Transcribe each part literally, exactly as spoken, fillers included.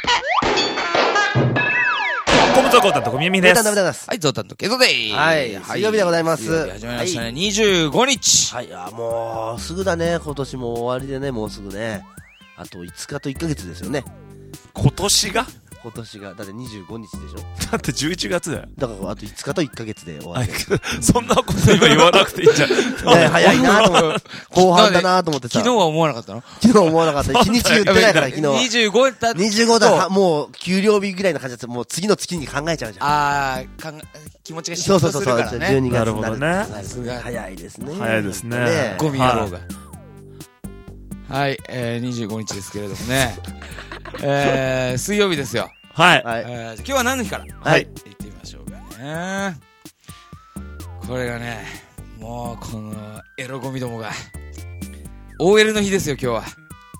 コムゾコタンと小宮みです。 はい、ゾウタンとケゾデイ。 はい、水曜日でございます。 水曜日始まりましたね。はい、にじゅうごにち。 はい、あ、もう、すぐだね。今年も終わりでね、もうすぐね。あといつかといっかげつですよね。 今年が今年が、だってにじゅうごにちでしょ。 だってじゅういちがつだよ。 だからあといつかといっかげつで終わり。 そんなこと今言わなくていいじゃん。 ね、早いなと思って。後半だなと思ってさ。 昨日は思わなかったの？ 昨日は思わなかった。日にち言ってないから、昨日は。 にじゅうごだにじゅうごだ、もう、給料日ぐらいの感じだと、もう次の月に考えちゃうじゃん。 あー、かん気持ちがシフトするからね。 そうそうそう、じゅうにがつになる。 なるほどね。 すごい早いですね。 早いですね。 ゴミ野郎が。はい、えー、にじゅうごにちですけれどもね。えー、水曜日ですよ。 はい。 はい、えー、今日は何の日からはい。 行ってみましょうかね。これがね、もうこのエロゴミどもが オーエル の日ですよ、今日は。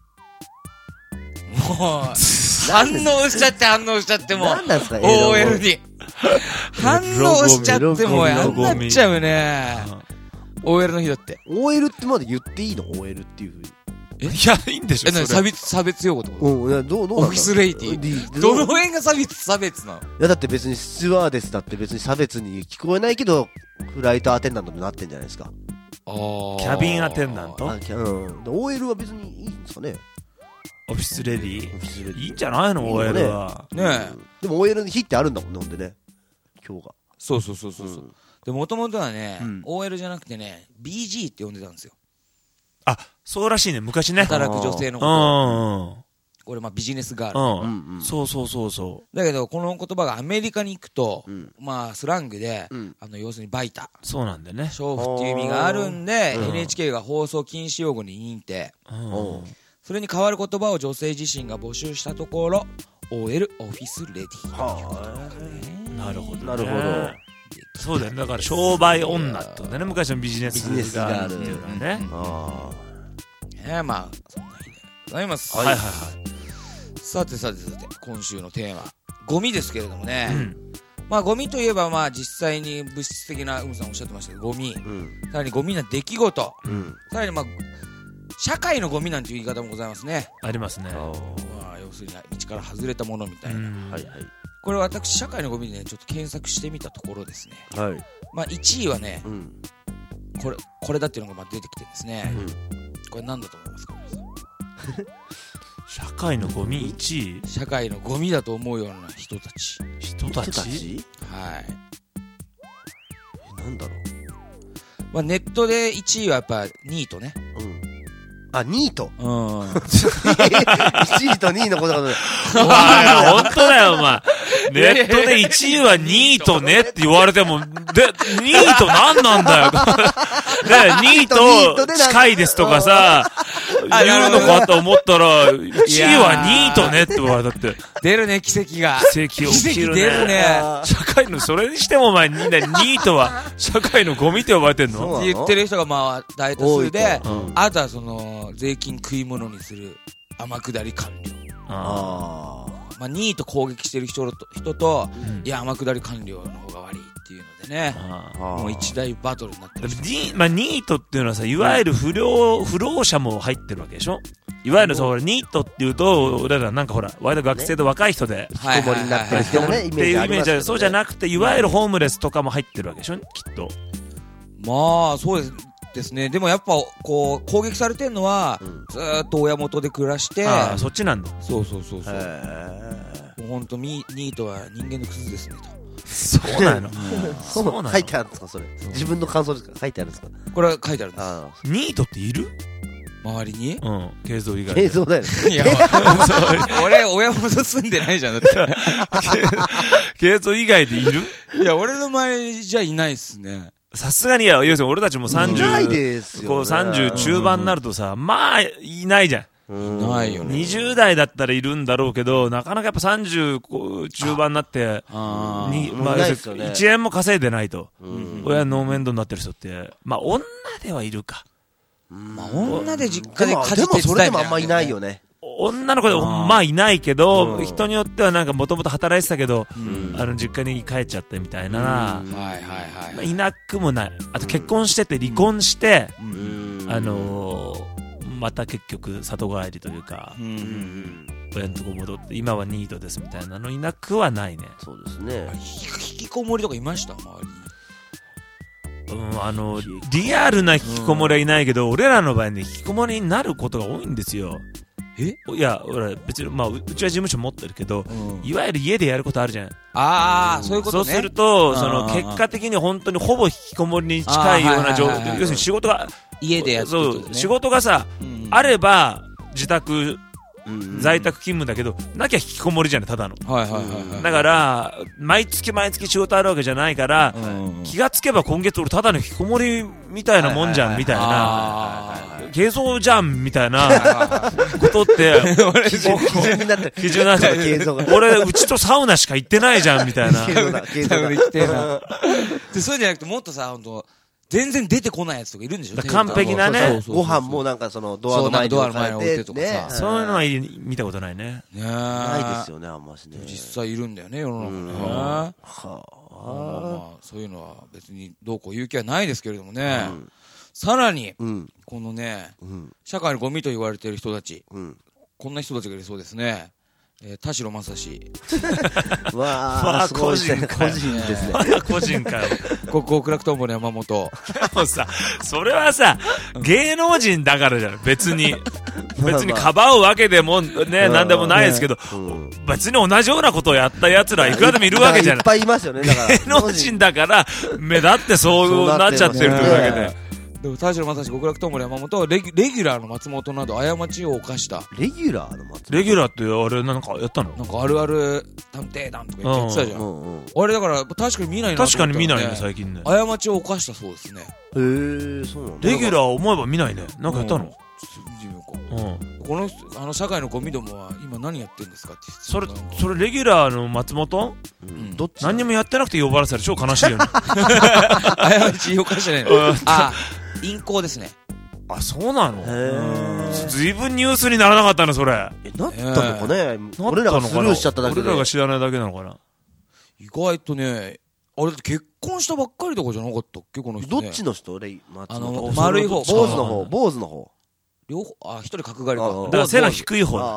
もう反応しちゃって反応しちゃってもう オーエル に反応しちゃってもうやんなっちゃうね。 オーエル の日だって。 オーエル ってまだ言っていいの？ オーエル っていう風に。 いや、いいんでしょ。 え、差別、差別用語ってこと？ うん、いや、どう、どうオフィスレイディ。どの辺が差別、差別なの？いや、だって別にスチュワーデスだって別に差別に聞こえないけど、フライトアテンダントになってんじゃないですか。 あー。 キャビンアテンダント？ あ、キャ、うん。オーエル は別にいいんですかね？ オフィスレディ？ オフィスレディ。 いいんじゃないの？ オーエル は。 ねえ。 でも オーエル の日ってあるんだもんね、ほんでね。今日が。 そうそうそうそう。で、もともとはね、オーエル じゃなくてね、ビージー って呼んでたんですよ。 あ、そうらしいね、昔ね。 働く女性のこと。 うん。 これ、まあ、ビジネスガール。うん。そうそうそうそう。 だけど、この言葉がアメリカに行くと、まあ、スラングで、あの、要するにバイタ。 そうなんだよね。 娼婦っていう意味があるんで、エヌエイチケー が放送禁止用語に認定。それに代わる言葉を女性自身が募集したところ、オーエル、オフィスレディ。 なるほど。 なるほど。 そうだよね。だから商売女とかね、昔のビジネスガールっていうのはね。 ああ。ね、まあそんな日でございます。 はいはいはい。 さてさてさて、今週のテーマ、ゴミですけれどもね。まあゴミといえばまあ実際に物質的な、うむさんおっしゃってましたけど、ゴミ。さらにゴミな出来事。さらにまあ社会のゴミなんていう言い方もございますね。 ありますね。 まあ要するに道から外れたものみたいな。 はいはい。 これ私社会のゴミでねちょっと検索してみたところですね、 はい、 まあいちいはね、 うん、 これこれだっていうのがまあ出てきてですね、うん、これ何だと思いますか？ 社会のゴミいちい？ 社会のゴミだと思うような人たち。 人たち？ はい。 え、なんだろう。 まあネットでいちいはやっぱニートね。 うん。あ、ニート。 うん。 いちいとにいのことかと。 お前、ほんとだよ、お前。ネットでいちいはにいとねって言われても、で、にいと何なんだよ。で、にいと近いですとかさ、言うのかと思ったら、いちいはにいとねって言われたって。 出るね、奇跡が。 奇跡起きるね。 奇跡出るね。 社会の、それにしてもお前、にいとは社会のゴミって呼ばれてんの？ って言ってる人がまあ、大多数で、あとはその、税金食い物にする天下り官僚。 ああ。 まあ、ニート攻撃してる人と、人と、うん、いや、天下り官僚の方が悪いっていうのでね、もう一大バトルになってる。 まあ、ニートっていうのはさ、いわゆる不良、不労者も入ってるわけでしょ？いわゆるそう、ニートっていうと、俺らなんかほら、割と学生で若い人で、 引きこもりになってる人もね、イメージありますよね。っていうイメージは、そうじゃなくて、いわゆるホームレスとかも入ってるわけでしょ？きっと。 まあ、そうです。ですね。でもやっぱこう攻撃されてるのは、うん、ずーっと親元で暮らして、 ああそっちなんだ。 そうそうそうそう。もう本当ニートは人間のクズですねと。 そうなの。 そうなの。書いてあるんですかそれ。自分の感想ですか？書いてあるんですか？ これは書いてあるんです。 ニートっている？周りに？ うん。軽造以外。 軽造だよね。いや俺親元住んでないじゃんだって。 軽造以外でいる？ いや俺の周りじゃいないっすね。 さすがに、いや、要するに俺たちもさんじゅう、 ないですよね、 こうさんじゅう中盤になるとさ、まあ、いないじゃん。 いないよね。 にじゅう代だったらいるんだろうけど、なかなかやっぱさんじゅう中盤になって、にまあ、いちえんも稼いでないと。親の面倒になってる人って、まあ、女ではいるか。 まあ、女で実家で家事手伝いみたいな、ね。 でもそれでもあんまいないよね。 女の子でまあいないけど、うん、人によってはなんかもともと働いてたけど、うん、あの実家に帰っちゃってみたいな、 うん、はいはいはい、 まあ、いなくもない。あと結婚してて離婚して、うん、あのー、また結局里帰りというか、うん、 親のとこ戻って、今はニートですみたいなのいなくはないね。 そうですね。 引きこもりとかいました周りに。 うん、あの、リアルな引きこもりはいないけど、俺らの場合ね、引きこもりになることが多いんですよ。 えいや、俺、別に、まあ、うちは事務所持ってるけど、 うん、 いわゆる家でやることあるじゃん。 ああ、そういうことね。 そうすると、その、結果的に本当にほぼ引きこもりに近いような状況、要するに仕事が、 家でやってる、ね、 そう、仕事がさ、うん、あれば、自宅、在宅勤務だけど、なきゃ引きこもりじゃん、ただの。 はいはいはいはい。 だから、毎月毎月仕事あるわけじゃないから、うん、気がつけば今月俺ただの引きこもりみたいなもんじゃん、みたいな。軽装じゃん、みたいなことって、 基準になってる。 基準になってる。俺、うちとサウナしか行ってないじゃん、みたいな。 サウナ行ってな。で、そうじゃなくて、もっとさ、ほんと、全然出てこないやつとかいるんでしょ。 完璧なね。 ご飯もなんかそのドアの前に置いてとかさ。 そういうのは見たことないね。 ないですよね、あんましね。 実際いるんだよね、世の中ね。はあ。まあ、そういうのは別にどうこう言う気はないですけれどもね。さらに、このね、社会のゴミと言われている人たち、こんな人たちがいるそうですね。えー、田代正史。 わあ、個人個人ですね。 個人かよ。 ここ、極楽とんぼの山本。 もうさ、それはさ、芸能人だからじゃん、別に。別にかばうわけでもね、なんでもないですけど、別に同じようなことをやった奴らいくらでもいるわけじゃない。 いっぱいいますよね、だから。 芸能人だから、目立ってそうなっちゃってるというわけで。 でも田代正史、極楽とんぼの山本はレギュラーの松本など過ちを犯した。 レギュラーの松本レギュラーってあれなんかやったの？ なんかあるある探偵団とか言ってたじゃん。あれだから確かに見ないなと思ったらね。 確かに見ないね、最近ね。 過ちを犯したそうですね。 へえ、そうなんだ。 レギュラー思えば見ないね。なんかやったの？ うん、この人、あの社会のゴミどもは今何やってんですかって。 それ、それレギュラーの松本、うん、どっち何にもやってなくて呼ばれたら超悲しいよね。 過ちを犯してないの。あ、陰行ですね。 あ、そうなの？ずいぶんニュースにならなかったの、それ。 え、なったのかね、俺らがスルーしちゃっただけで。 俺らが知らないだけなのかな。 意外とね、あれ結婚したばっかりとかじゃなかったっけ、この人、ね。 どっちの人？レイ、 あの、丸い方。 坊主の方。坊主の方。 両方、あ、一人角刈りか。 だから背の低い方。うん。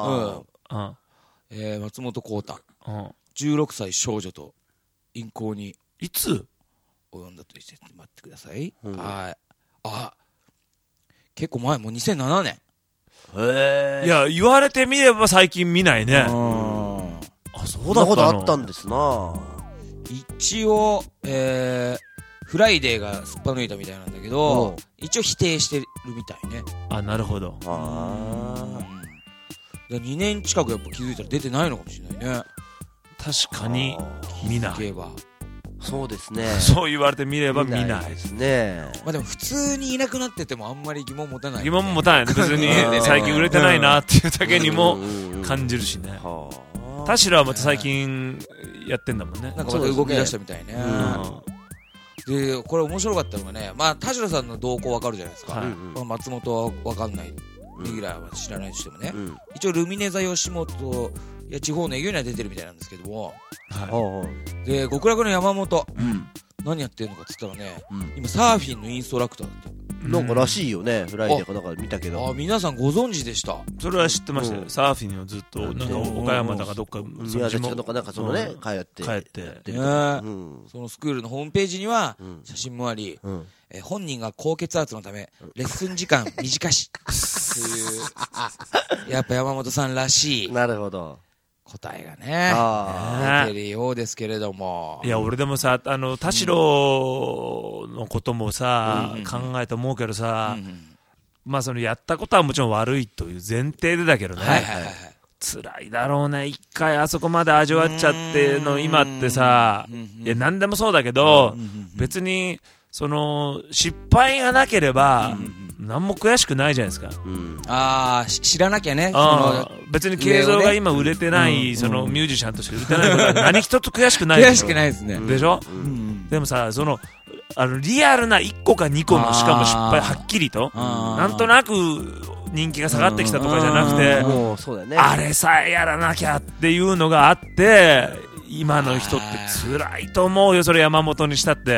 えー、松本幸太。じゅうろくさい少女と陰行に。 いつ及んだとして待ってください。はい。あ、結構前、もうにせんななねん。へえ。 いや、言われてみれば最近見ないね。あ、そうだったの。そんなことあったんですな。 一応、えー、フライデーがすっぱ抜いたみたいなんだけど、一応否定してるみたいね。 あ、なるほど。 ああ。にねん近くやっぱ気づいたら出てないのかもしれないね。 確かに、見ない。 そうですね。 そう言われてみれば見ない。見ないですね。 まあでも普通にいなくなっててもあんまり疑問持たない、ね。 疑問持たないね。別に最近売れてないなっていうだけにも感じるしね。田代はまた最近やってんだもんね。 なんかまた動き出したみたいね。で、これ面白かったのがね、まあ田代さんの動向わかるじゃないですか。はい、松本はわかんない。レギュラーは知らないとしてもね。うん、一応ルミネ座吉本や地方の営業には出てるみたいなんですけども。はい、で、極楽の山本、うん、何やってんのかっつったらね、うん、今サーフィンのインストラクターだった。 なんからしいよね、フライデーかなんか見たけど。 あ、皆さんご存知でした。 それは知ってましたよ。サーフィンをずっと、なんか岡山だかどっか、 宮崎とかなんかそのね、帰って。 帰って。 そのスクールのホームページには、写真もあり、本人が高血圧のため、レッスン時間短し。っていう、やっぱ山本さんらしい。 なるほど。 答えがね、出てるようですけれども。 いや、俺でもさ、あの、田代のこともさ、考えて思うけどさ、まあそのやったことはもちろん悪いという前提でだけどね。はいはいはい。辛いだろうね。一回あそこまで味わっちゃっての今ってさ、いや、何でもそうだけど、別に、その、失敗がなければ、何も悔しくないじゃないですか。 うん、ああ、知らなきゃね。 あ別に慶三が今売れてない、ね、そのミュージシャンとして売れてないことは何一つ悔しくないでしょ。悔しくないですね。 でしょ、うん、でもさ、その、あの、リアルないっこかにこのしかも失敗はっきりと、なんとなく人気が下がってきたとかじゃなくて、 もうそうだね、 あれさえやらなきゃっていうのがあって、今の人って辛いと思うよ、それ山本にしたって。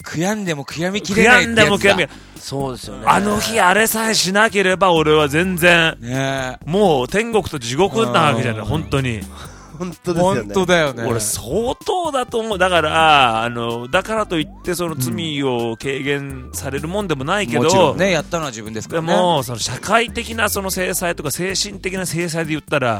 悔やんでも悔やみきれないってやつだ。 悔やんでも悔やみきれない。 そうですよね。 あの日あれさえしなければ俺は全然、 ねもう天国と地獄なわけじゃない、本当に。 本当ですよね。 本当だよね。 俺相当だと思う。だから、あの、だからといってその罪を軽減されるもんでもないけど、 もちろんね、やったのは自分ですからね。 でも、その社会的なその制裁とか精神的な制裁で言ったら、 うん、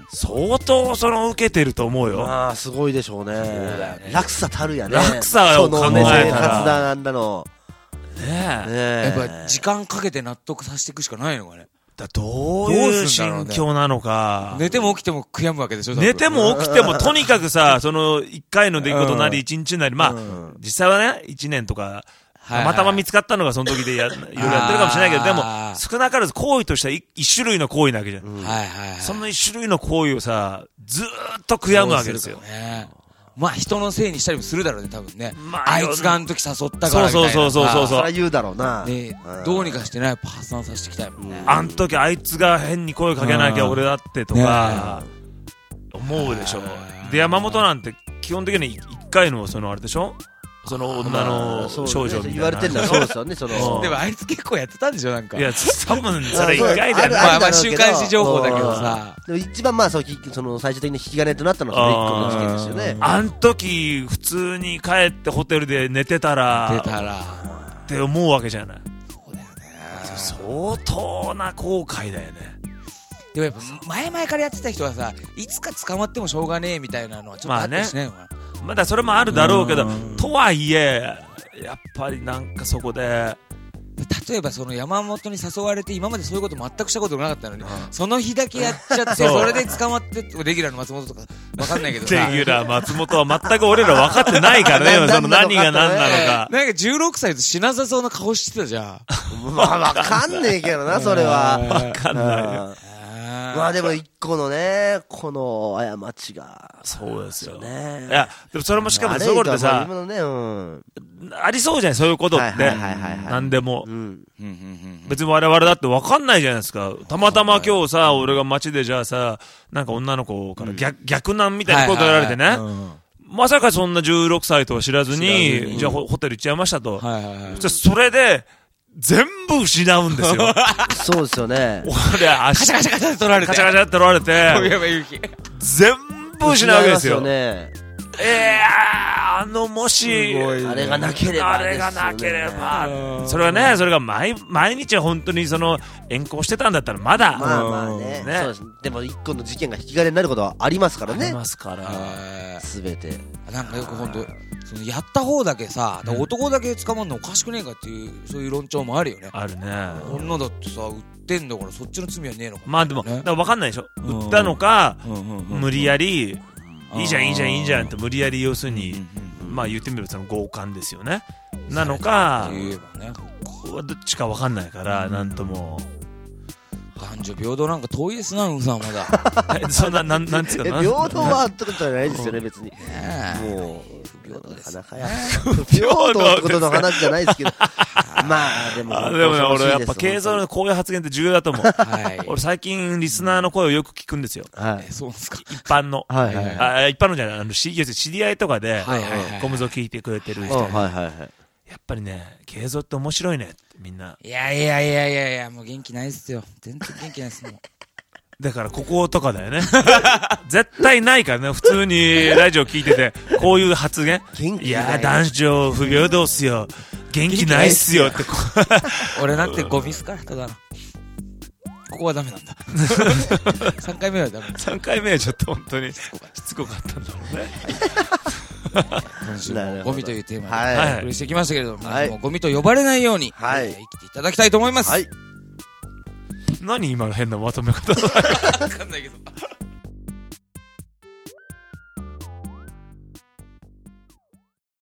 相当その受けてると思うよ。 ああ、すごいでしょうね。ね落差たるやね。 落差を考えたら。 その生活だなんだの。 ねえ。 やっぱ時間かけて納得させていくしかないのかね。 だどういう心境なのか。 寝ても起きても悔やむわけでしょ。 寝ても起きてもとにかくさ、その一回の出来事なり一日なり、まあ、実際はね、一年とか、たまたま見つかったのがその時でや、いろいろやってるかもしれないけど、でも、少なからず行為としては一種類の行為なわけじゃん。 はいはいはい。 その一種類の行為をさ、ずーっと悔やむわけですよ。 まあ人のせいにしたりもするだろうね、多分ね。まあ、あいつがあの時誘ったからみたいな。 そうそうそうそう。 それは言うだろうな。 ね、どうにかしてね、やっぱ発散させていきたいもんね。 あん時あいつが変に声かけなきゃ俺だってとか、思うでしょ。で、山本なんて基本的に一回のそのあれでしょ、その女の少女みたいな、 言われてんだそうですよね、その。 でもあいつ結構やってたんでしょ、なんか。 いや、多分それ一回だよね。 まあまあ週刊誌情報だけどさ。 でも一番まあその最終的に引き金となったのはその一個の事件ですよね。 あん時普通に帰ってホテルで寝てたら、 寝てたらって思うわけじゃない。 そうだよね。 相当な後悔だよね。 でもやっぱ前々からやってた人はさ、いつか捕まってもしょうがねえみたいなのはちょっとあったりしないのかな。まあね、 まだそれもあるだろうけど、とはいえやっぱりなんかそこで例えばその山本に誘われて今までそういうこと全くしたことなかったのに、うん、その日だけやっちゃってそれで捕まってレギュラーの松本とか分かんないけどさレギュラー松本は全く俺ら分かってないからねその何が何なのか。 なんかじゅうろくさいと死なさそうな顔してたじゃん。 まあ分かんねえけどなそれは。 分かんないよ。 まあでも一個のね、この過ちが。 そうですよね。 いや、でもそれもしかもそういうことってさ、 ねうん、 ありそうじゃないそういうことって。なんでも、うん。別に我々だって分かんないじゃないですか。たまたま今日さ、俺が街でじゃあさ、なんか女の子から逆、うん、逆難みたいなことやられてね。まさかそんなじゅうろくさいとは知らずに、ずにじゃあホテル行っちゃいましたと。それで、全部失うんですよ。 そうですよね。 俺、足、カチャカチャカチャって取られて。 カチャカチャって取られて。全部失うわけですよ。ね、ええー、あの、もし、 あれがなければ、 あれがなければ。それはね、それが毎、毎日本当にその、遠行してたんだったらまだ。 まあまあね。ねそうです。でも一個の事件が引き金になることはありますからね。ありますから。 すべて。 なんかよく本当そのやった方だけさ、だ男だけ捕まるのおかしくねえかっていうそういう論調もあるよね。 あるね。 女だってさ売ってんだからそっちの罪はねえのか。 まあでも、ね、だから分かんないでしょ。売ったのか、無理やりいいじゃんいいじゃんいいじゃんって無理やり要するに、まあ言ってみればその強姦ですよね。なのか、どっちか分かんないからなんとも。 男女平等なんか遠いですな、うんさんまだ。 そんな、なん、なんつうかな。 平等はってことじゃないですよね、別に。もう、 不平等です。 不平等ってことの話じゃないですけど。まあ、でも。 でもね、俺やっぱ、慶三のこういう発言って重要だと思う。はい。俺最近、リスナーの声をよく聞くんですよ。 はい。そうですか。 一般の。 はいはい。 あ、一般のじゃない、あの、知り合いとかで、はいはい。コムゾ聞いてくれてる人。 はいはいはい。 やっぱりね、慶三って面白いねってみんな。 いやいやいやいやいや、もう元気ないっすよ。全然元気ないっすもん。 だからこことかだよね。絶対ないからね、普通にラジオ聞いてて、こういう発言。いやー、男女不平等っすよ。元気ないっすよって。 俺なんてゴミっすから、ただの。ここはダメなんだ。さんかいめはダメ。 さんかいめはちょっと本当にしつこかったんだろうね。 今週もゴミというテーマでお送りしてきましたけれども、皆さんもゴミと呼ばれないように生きていただきたいと思います。 何今の変なまとめ方。 わかんないけど。